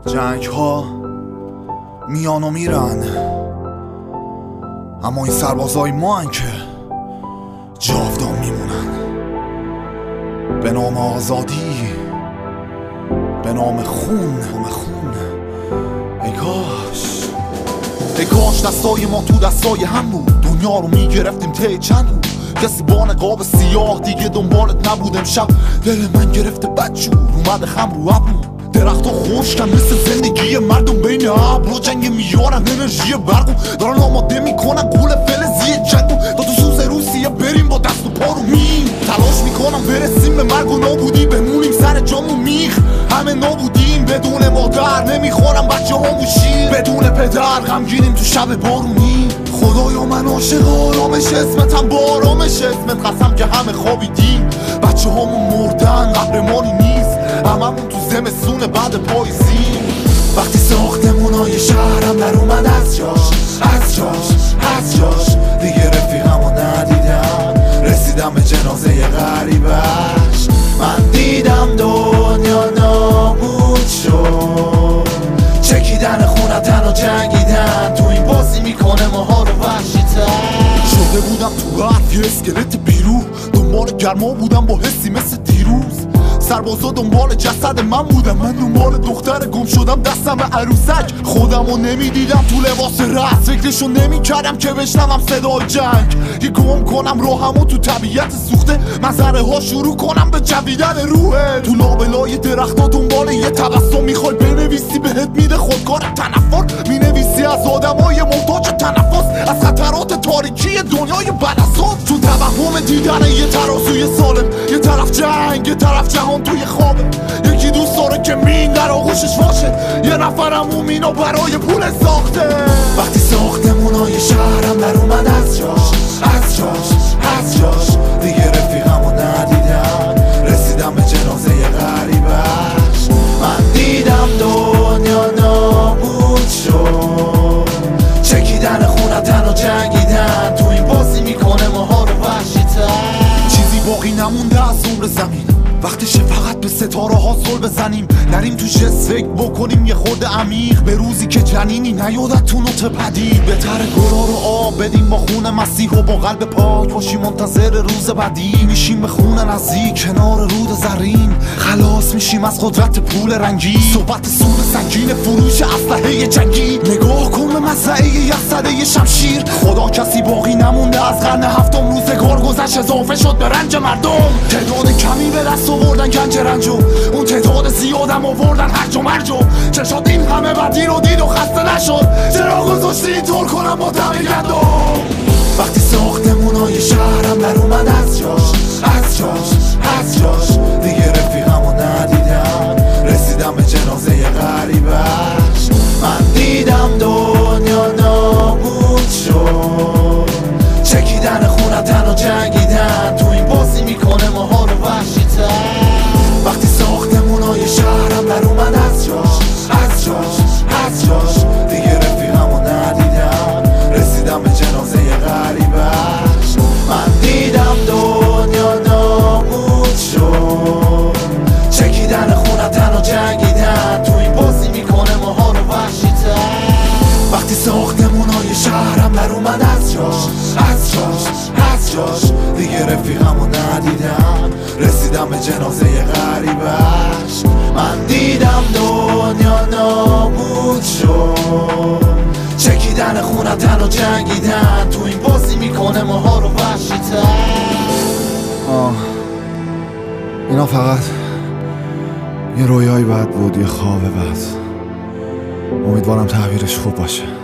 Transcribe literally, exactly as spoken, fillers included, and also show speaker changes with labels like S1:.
S1: جنگ ها میان و میرن، اما این سربازای ما هن که جاودان میمونن. به نام آزادی، به نام خون، نام خون. ای کاش ای کاش دستای ما تو دستای هم بود، دنیا رو میگرفتیم ته چند بود. کسی با نقاب سیاه دیگه دنبالت نبود. امشب دل من گرفته بدجور، اومده خم رو ابرو. درخت و خشکن مثل زندگی مردم بین ابرو. جنگ میارن انرژی برقو، دارن آماده میکنن قول فلزی جنگو. تا تو سوز روسیه بریم با دست و پا رو مین. تلاش میکنم برسیم به مرگ و نابودی، بمونیم سر جامو میخ. همه نابودیم بدون مادر، نمیخورم بچه همو شیر. بدون پدر غمگینیم تو شب بارونی. خدایا من عاشق آرامش اسمتم، با آرامش اسمت قسم که همه خوابیدیم. بچه همون مردن قهرمانی نیست، هممون تو زمستون بعد پاییزیم. وقتی ساختمونای شهرم در اومد از جاش، از جاش، از جاش. دیگه رفیقمو ندیدم، رسیدم به جنازه غریبش. من دیدم دنیا نابود شد، چکیدن خونتن و جنگیدن. تو این بازی میکنه ماها رو وحشی‌تر. شده بودم تو برف یه اسکلت بیرو، دنبال گرما بودم با حسی مثل دیروز. سربازا دنبال جسد من بودم، من دنبال دختر گم شدم دستم به عروسک. خودمو نمیدیدم تو لباس رقص، فکرشو نمیکردم که بشنوم صدای جنگ. یه گم کنم راهمو تو طبیعت سوخته، منظره ها شروع کنم به جویدن روحه. تو لابلای درختا دنبال یه تبسم، میخوای بنویسی بهت میده خودکار تنفر. مینویسی از آدمای محتاج تنفس، از خطرات تاریکی دنیای بداساس. تو توهم دیدن یه ترازوی سالم، یه طرف جنگ یه طرف جهان توی خوابه. یکی دوست داره که مین در آغوشش باشه، یه نفرم اون مینو برای پول ساخته. وقتی ساختمونای شهرم در اومد از جاش، از جاش، از جاش. دیگه رفیقمو ندیدم، رسیدم به جنازه غریبش. من دیدم دنیا نابود شد، چکیدن خونتن و جنگیدن. تو این بازی میکنه ماها رو وحشی‌تر. چیزی باقی نمونده از عمر زمین، وقتشه فقط به ستاره ها زل بزنیم. نریم تو جس فکر بکنیم یه خورده عمیق، به روزی که جنینی نیادت تو نوت پدید. بهتره گلا رو آب بدیم با خون مسیح و با قلب پاک باشیم منتظر روز بعدی. میشیم به خون نزدیک کنار رود زرین، خلاص میشیم از قدرت پول رنگی. صحبت سود سنگین فروش اسلحه جنگی، نگاه کن به مزرعه یخزده شمشیر. خدا کسی باقی نمونده از قرن هفتم، روزگار گذشت اضافه شد به رنج مردم. تعداد کمی به دست آوردن گنج رنجو، اون تعداد زیادم آوردن هرج و مرجو. چشات این همه بدی رو دید و خسته نشد، چرا گذاشتی اینطور کنم با دم گندم. وقتی ساختمونای شهرم در اومد از جاش، از جاش، از جاش. دیگه رفیقمو ندیدم، رسیدم به جنازه غریبش. من دیدم دنیا نابود شد، چکیدن خونتن و جنگیدن. تو این بازی میکنه ماها رو وحشی‌تر. وقتی ساختمونای شهرم در اومد از جاش، از جاش، از جاش. دیگه رفیقمو ندیدم، رسیدم به جنازه غریبش. من دیدم دنیا نابود شد، چکیدن خونتن و جنگیدن. تو این بازی میکنه ماها رو وحشی‌تر. وقتی ساختمونای شهرم در اومد از جاش، از جاش، از جاش. دیگه رفیقمو ندیدم، رسیدم به جنازه غریبش. من دیدم دنیا نابود شد، چکیدن خونتن و جنگیدن. تو این بازی میکنه ماها رو وحشی‌تر. آه اینا فقط یه رویای بد بود، یه خواب بد. امیدوارم تعبیرش خوب باشه.